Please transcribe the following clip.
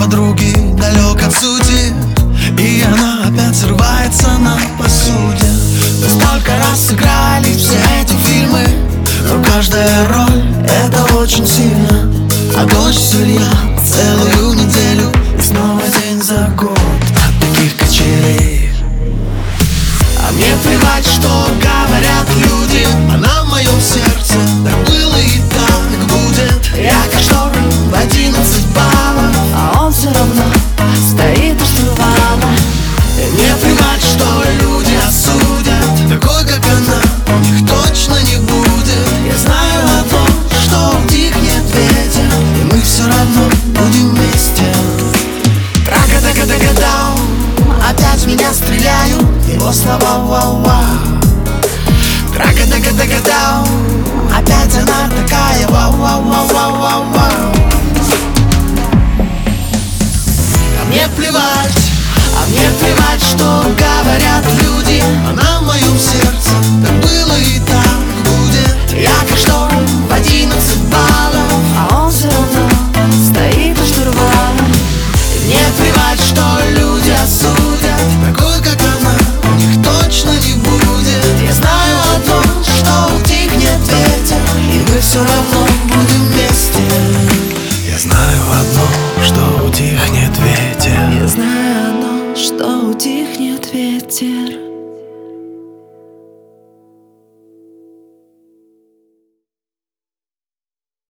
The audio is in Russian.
подруги далек от сути, и она опять срывается на посуде. Мы столько раз сыграли все эти фильмы, но каждая роль — это очень сильно. А дождь все льет целую неделю, и снова день за год от таких качелей. А мне плевать, что говорят люди, она в моем сердце. Так было и так будет. Я как шторм в 11 баллов, а он все равно стоит у штурвала. и мне плевать, что люди осудят. Такой, как она, у них точно не будет. Я знаю одно, что утихнет ветер, и мы все равно будем вместе. Трака-така-така-дау, опять в меня стреляют его слова, вау-вау. Трака-така-така-дау, опять она такая, вау-вау-вау.